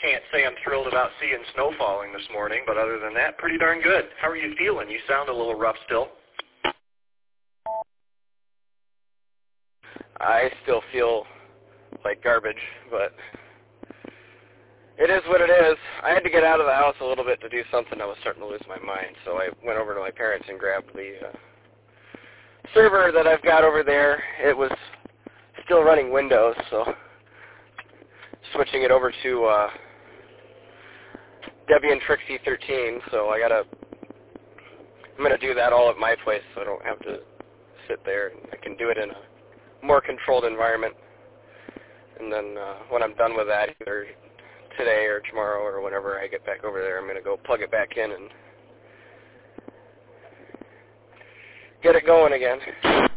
Can't say I'm thrilled about seeing snow falling this morning, but other than that, pretty darn good. How are you feeling? You sound a little rough still. I still feel like garbage, but it is what it is. I had to get out of the house a little bit to do something. I was starting to lose my mind, so I went over to my parents and grabbed the server that I've got over there. It was still running Windows, so switching it over to Debian Trixie 13, so I'm going to do that all at my place so I don't have to sit there. I can do it in a more controlled environment. And then when I'm done with that, either today or tomorrow or whenever I get back over there, I'm going to go plug it back in and get it going again.